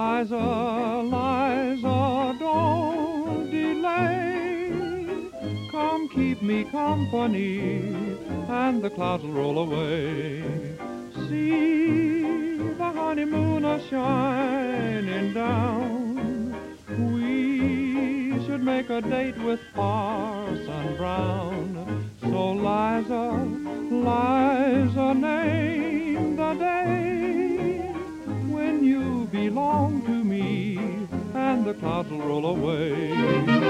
Liza, Liza, don't delay. Come keep me company, and the clouds will roll away. See the honeymoon a-shining down. We should make a date with Parson Brown. So Liza, Liza, name the day when you belong to me, and the clouds will roll away.